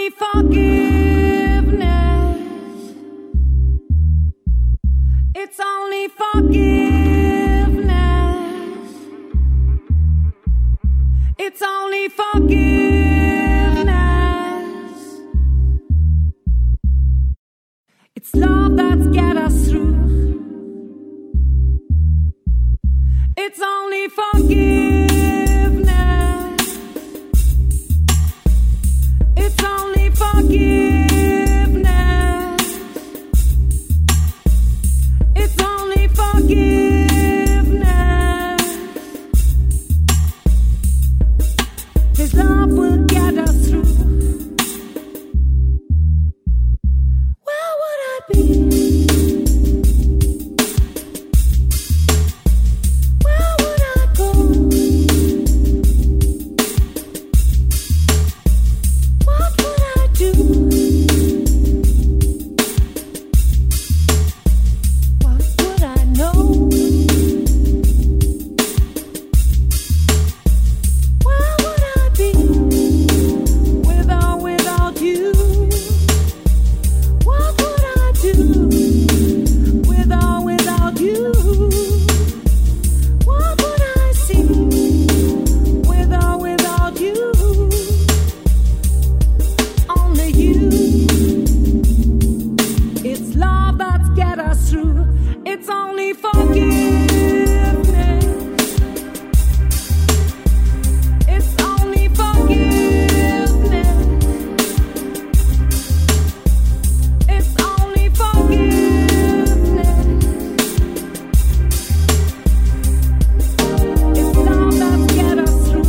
only forgiveness. It's only forgiveness. It's only forgiveness. It's love that's get us through. It's only forgiveness. It's only forgiveness. It's only forgiveness. His love will get us through. Where would I be? It's only forgiveness. It's only forgiveness. It's only forgiveness. It's love that gets us through.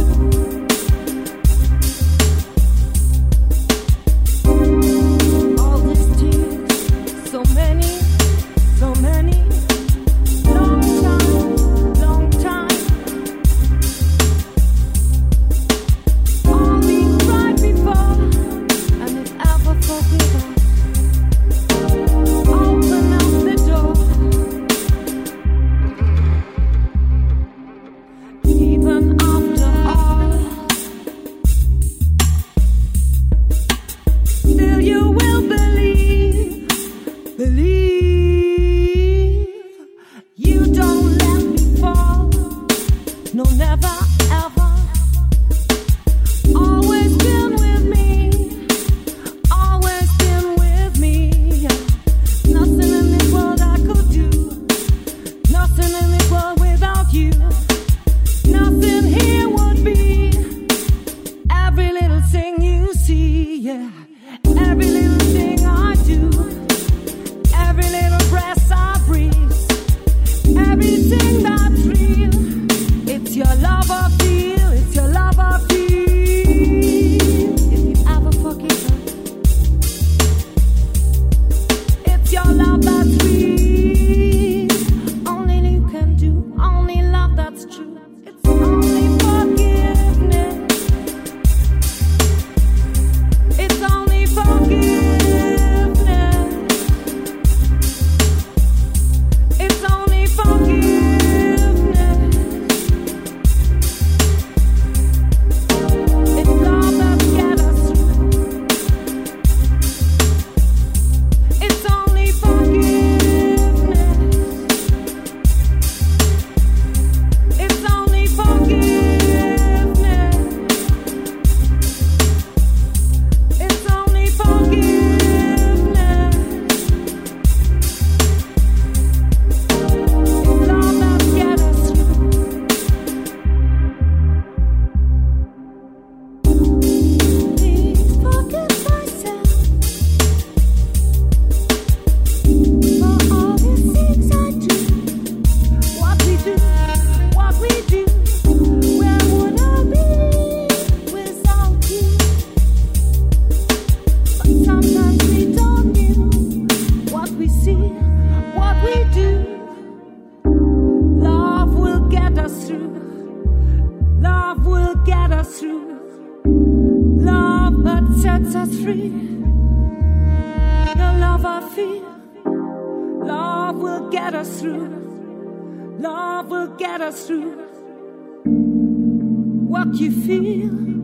All these tears, so many. So many, long time. All we cried before, and if ever forgive us, open up the door. Even after all, still you will believe. You don't let me fall, no, never, ever. Always been with me, always been with me. Nothing in this world I could do, nothing in this world without you. Nothing here would be. Every little thing you see, yeah. Every little thing I do, every little breath I breathe. Everything that's real, it's your love I feel, it's your love I feel. If you ever forgive her, it's your love that's real. Only you can do, only love that's true. It's only forgiveness. It's only forgiveness. It's only forgiveness. It's love that gets us through. It's only forgiveness. It's only forgiveness. It's only forgiveness. Love that sets us free. Your love I feel. Love will get us through. Love will get us through. What you feel.